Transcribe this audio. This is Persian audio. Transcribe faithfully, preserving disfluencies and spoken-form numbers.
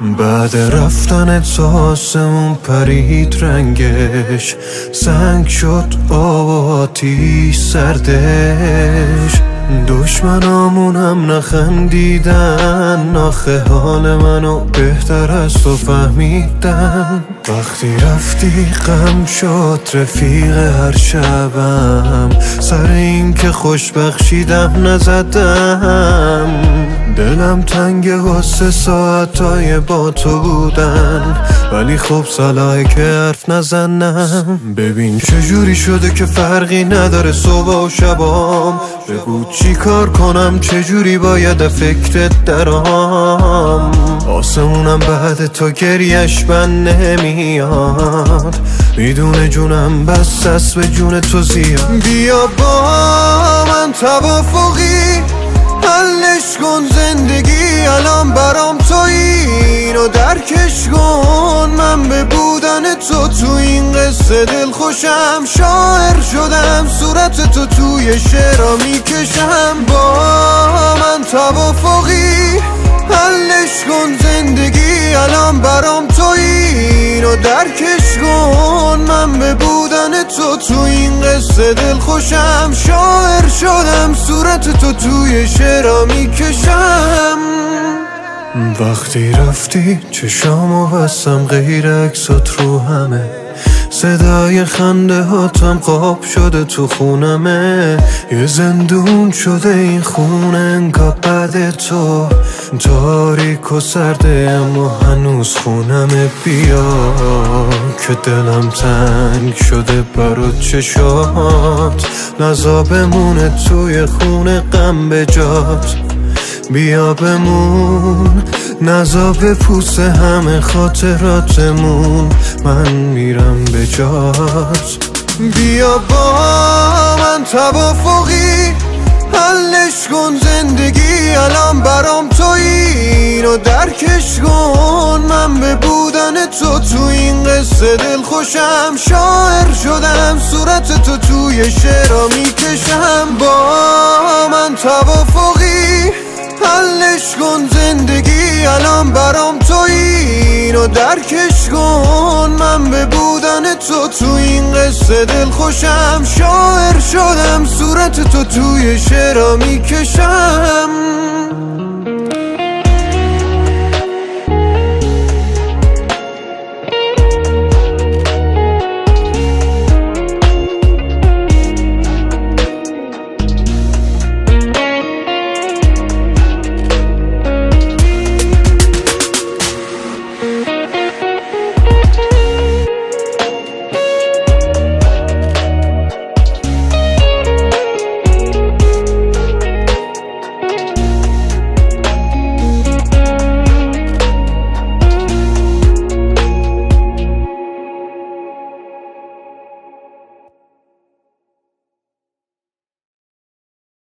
بعد رفتن تو آسمون پرید رنگش، سنگ شد آب و آتیش سردش. دشمنامونم نخندیدن، آخه حال منو بهتر از تو فهمیدن. وقتی رفتی غم شد رفیق هر شبم، سر این که خوش بخشیدم نزدم. دلم تنگ واسه ساعتای با تو بودن، ولی خب صلاحه که حرف نزنم. ببین چجوری شده که فرقی نداره صبح و شبام. بگو چی کار کنم، چجوری باید فکرت درام. آسمونم بعد تو گریش بند نمیاد، میدونه جونم بس دست به جون تو زیاد. بیا با من توافقی حلش کن زندگی، الان برام تو اینو درکش کن. من به بودن تو تو این قصه دل خوشم، شاعر شدم صورت تو توی شعرها میکشم. با من توافقی حلش کن زندگی، الان برام تو اینو درکش کن. من به بودن تو تو این قصه دل خوشم، شاعر شدم صورت تو توی شعرها میکشم. وقتی رفتی چشامو بستم غیر عکسات رو همه، صدای خنده هاتم قاب شده تو خونمه. یه زندون شده این خونه انگار بعد تو، تاریک و سرده اما هنوز خونمه. بیا که دلم تنگ شده برات چشات، نزا بمونه توی خونه غم به جات. بیا بمون نزا بپوسه همه خاطراتمون، من میرم به جات. بیا با من توافقی حلش کن زندگی، الان برام تو اینو درکش کن. من به بودن تو تو این قصه دل خوشم، شاعر شدم صورت تو توی شعرها میکشم. با من توافقی حلش کن زندگی، الان برام تو اینو درکش کن. من به بودن تو تو این قصه دل خوشم، شاعر شدم صورت تو توی شعرها میکشم.